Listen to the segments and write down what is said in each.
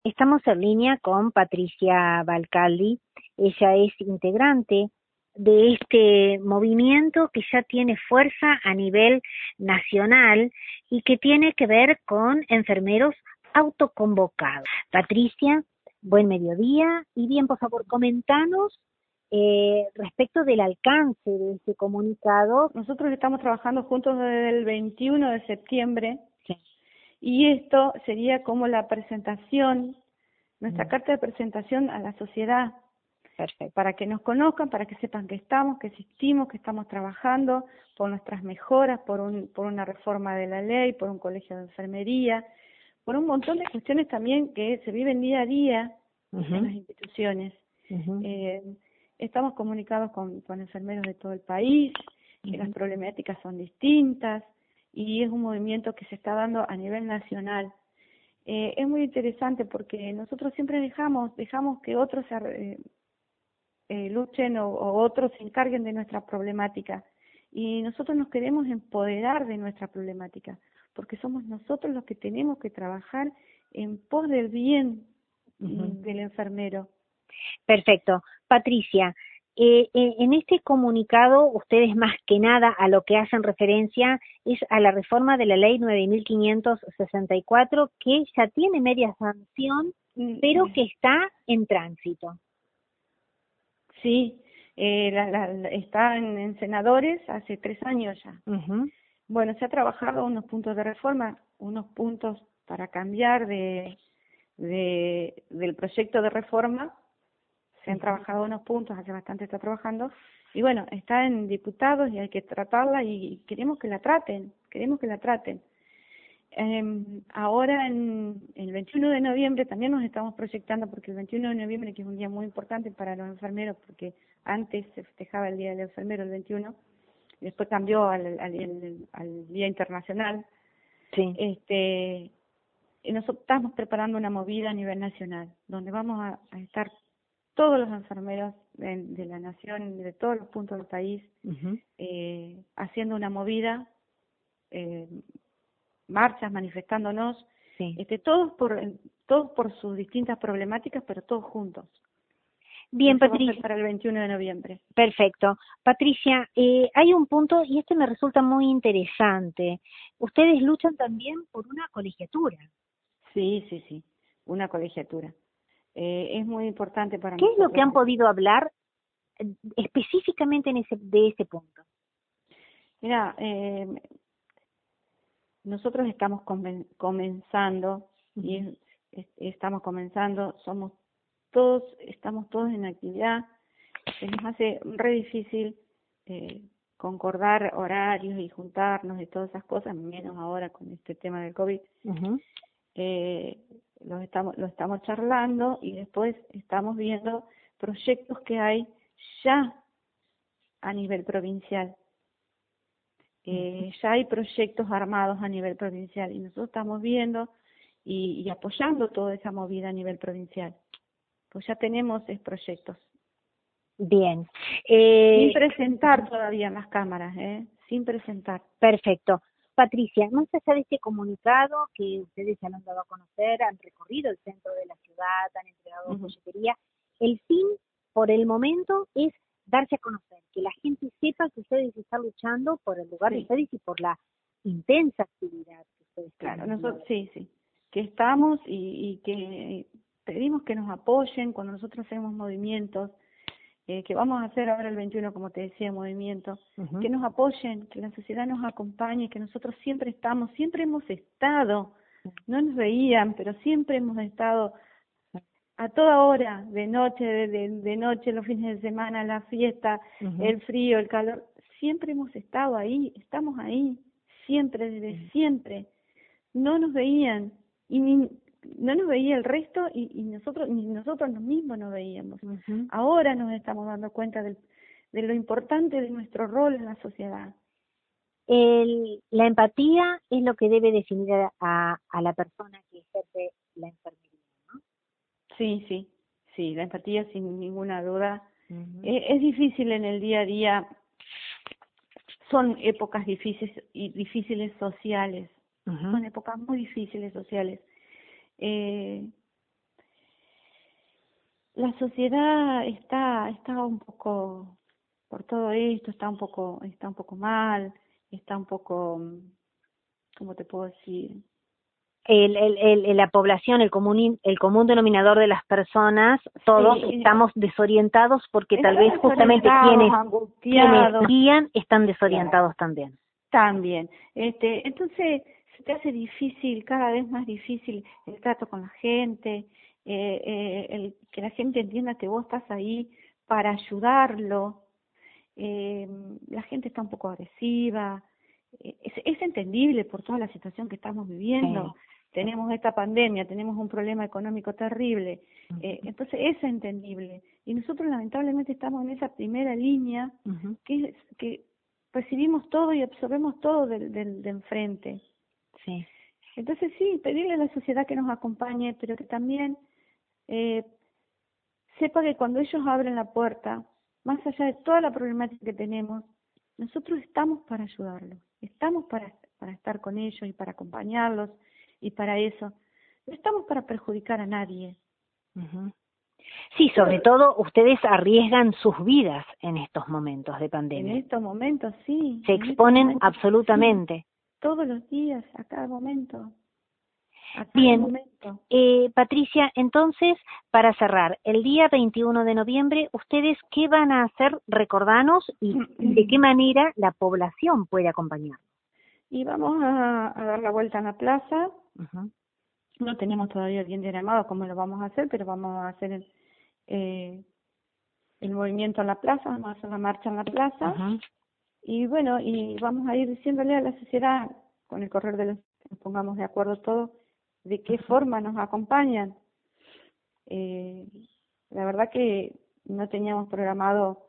Estamos en línea con Patricia Balcaldi. Ella es integrante de este movimiento que ya tiene fuerza a nivel nacional y que tiene que ver con enfermeros autoconvocados. Patricia, buen mediodía y bien, por favor, comentanos respecto del alcance de este comunicado. Nosotros estamos trabajando juntos desde el 21 de septiembre. Sí. Y esto sería como la presentación, nuestra carta de presentación a la sociedad. Perfecto. Para que nos conozcan, para que sepan que estamos, que existimos, que estamos trabajando por nuestras mejoras, por una reforma de la ley, por un colegio de enfermería, por un montón de cuestiones también que se viven día a día en las instituciones. Estamos comunicados con enfermeros de todo el país, que las problemáticas son distintas, y es un movimiento que se está dando a nivel nacional. Es muy interesante porque nosotros siempre dejamos que otros luchen o otros se encarguen de nuestra problemática, y nosotros nos queremos empoderar de nuestra problemática, porque somos nosotros los que tenemos que trabajar en pos del bien del enfermero. Perfecto. Patricia, en este comunicado, ustedes más que nada a lo que hacen referencia es a la reforma de la ley 9.564, que ya tiene media sanción, pero que está en tránsito. Sí, está en senadores hace 3 años ya. Bueno, se ha trabajado unos puntos de reforma, unos puntos para cambiar del proyecto de reforma. Se han trabajado unos puntos, hace bastante está trabajando, y bueno, está en diputados y hay que tratarla y queremos que la traten. Ahora en el 21 de noviembre también nos estamos proyectando, porque el 21 de noviembre, que es un día muy importante para los enfermeros, porque antes se festejaba el Día del Enfermero el 21, después cambió al Día Internacional. Sí. Nosotros estamos preparando una movida a nivel nacional, donde vamos a estar todos los enfermeros de la nación, de todos los puntos del país, haciendo una movida, marchas, manifestándonos, Sí. todos por sus distintas problemáticas, pero todos juntos. Bien, Eso va a Patricia. ser para el 21 de noviembre. Perfecto. Patricia, hay un punto, y este me resulta muy interesante. Ustedes luchan también por una colegiatura. Sí, una colegiatura. Es muy importante para ¿Qué nosotros. es lo que han podido hablar específicamente de ese punto? Mira, nosotros estamos comenzando, y estamos comenzando, estamos todos en actividad. Se nos hace re difícil concordar horarios y juntarnos y todas esas cosas, menos ahora con este tema del COVID. Lo estamos charlando, y después estamos viendo proyectos que hay ya a nivel provincial. Ya hay proyectos armados a nivel provincial, y nosotros estamos viendo y apoyando toda esa movida a nivel provincial. Pues ya tenemos proyectos. Bien. Sin presentar todavía en las cámaras, sin presentar. Perfecto. Patricia, más allá de este comunicado que ustedes ya lo han dado a conocer, han recorrido el centro de la ciudad, han entregado folletería, el fin, por el momento, es darse a conocer, que la gente sepa que ustedes están luchando por el lugar de ustedes y por la intensa actividad que ustedes tienen. Claro, nosotros sí, que estamos y que pedimos que nos apoyen cuando nosotros hacemos movimientos, que vamos a hacer ahora el 21, como te decía, movimiento, que nos apoyen, que la sociedad nos acompañe, que nosotros siempre hemos estado, no nos veían, pero siempre hemos estado a toda hora, de noche, de noche, los fines de semana, la fiesta, el frío, el calor, siempre hemos estado ahí, estamos ahí, siempre, desde siempre. No nos veían, y no nos veía el resto, y nosotros mismos nos veíamos. Ahora nos estamos dando cuenta de lo importante de nuestro rol en la sociedad. La empatía es lo que debe definir a la persona que ejerce la enfermería, ¿no? Sí, la empatía sin ninguna duda. Es difícil en el día a día, son épocas difíciles sociales, son épocas muy difíciles sociales. La sociedad está un poco, por todo esto, está un poco mal, está un poco, ¿cómo te puedo decir? La población, el común denominador de las personas, todos Sí, estamos desorientados porque tal están vez justamente quienes angustiados guían están desorientados claro, también. también. Entonces se te hace difícil, cada vez más difícil el trato con la gente, el que la gente entienda que vos estás ahí para ayudarlo. La gente está un poco agresiva, es entendible por toda la situación que estamos viviendo. Sí. Tenemos esta pandemia, tenemos un problema económico terrible, entonces es entendible. Y nosotros lamentablemente estamos en esa primera línea que recibimos todo y absorbemos todo de enfrente. Sí. Entonces sí, pedirle a la sociedad que nos acompañe, pero que también eh, sepa que cuando ellos abren la puerta, más allá de toda la problemática que tenemos, nosotros estamos para ayudarlos, estamos para estar con ellos y para acompañarlos y para eso. No estamos para perjudicar a nadie. Sí, sobre todo ustedes arriesgan sus vidas en estos momentos de En pandemia. estos momentos sí. Se exponen absolutamente. Sí, todos los días, a cada momento. A cada Bien, momento. Patricia, entonces, para cerrar, el día 21 de noviembre, ¿ustedes qué van a hacer? Recordanos y de qué manera la población puede acompañar. Y vamos a dar la vuelta en la plaza. No tenemos todavía bien diagramado cómo lo vamos a hacer, pero vamos a hacer el movimiento en la plaza, vamos a hacer la marcha en la plaza. Y bueno, y vamos a ir diciéndole a la sociedad, con el correr de los que nos pongamos de acuerdo todos, de qué forma nos acompañan. La verdad que no teníamos programado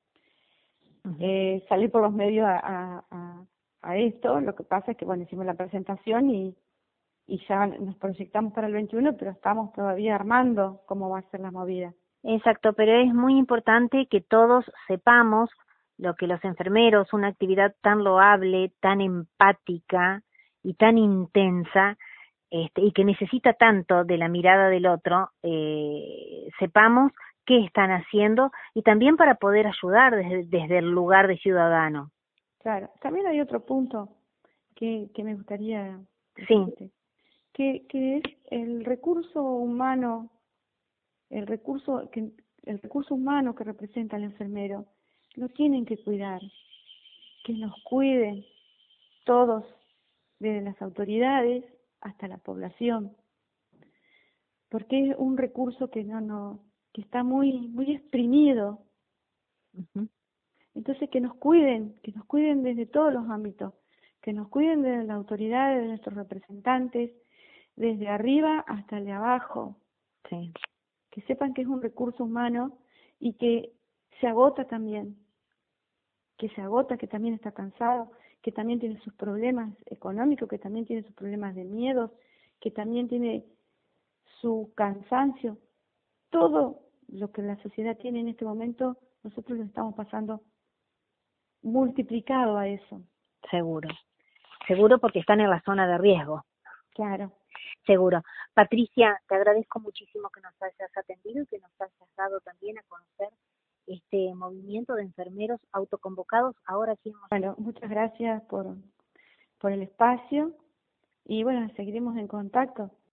salir por los medios a esto. Lo que pasa es que, bueno, hicimos la presentación y ya nos proyectamos para el 21, pero estamos todavía armando cómo va a ser la movida. Exacto, pero es muy importante que todos sepamos lo que los enfermeros, una actividad tan loable, tan empática y tan intensa, y que necesita tanto de la mirada del otro, sepamos qué están haciendo y también para poder ayudar desde el lugar de ciudadano. Claro, también hay otro punto que me gustaría decirte, que es el recurso humano, el recurso humano que representa el enfermero, lo tienen que cuidar, que nos cuiden todos, desde las autoridades hasta la población, porque es un recurso que que está muy exprimido. Entonces que nos cuiden desde todos los ámbitos, que nos cuiden desde la autoridad, de nuestros representantes, desde arriba hasta el de abajo. Sí. Que sepan que es un recurso humano y que se agota también, que también está cansado, que también tiene sus problemas económicos, que también tiene sus problemas de miedos, que también tiene su cansancio. Todo lo que la sociedad tiene en este momento, nosotros lo estamos pasando multiplicado a eso. Seguro porque están en la zona de riesgo. Claro. Seguro. Patricia, te agradezco muchísimo que nos hayas atendido y que nos hayas dado también a conocer este movimiento de enfermeros autoconvocados ahora aquí en Montevideo. Bueno, muchas gracias por el espacio y bueno, seguiremos en contacto.